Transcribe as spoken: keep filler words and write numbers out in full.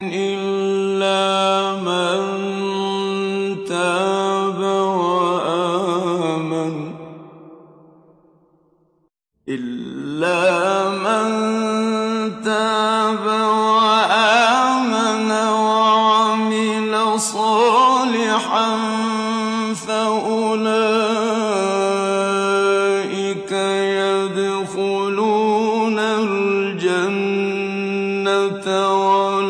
إِلَّا مَن تَابَ وَآمَنَ إِلَّا مَن تَابَ وَآمَنَ وَعَمِلَ صَالِحًا فَأُولَٰئِكَ يَدْخُلُونَ الْجَنَّةَ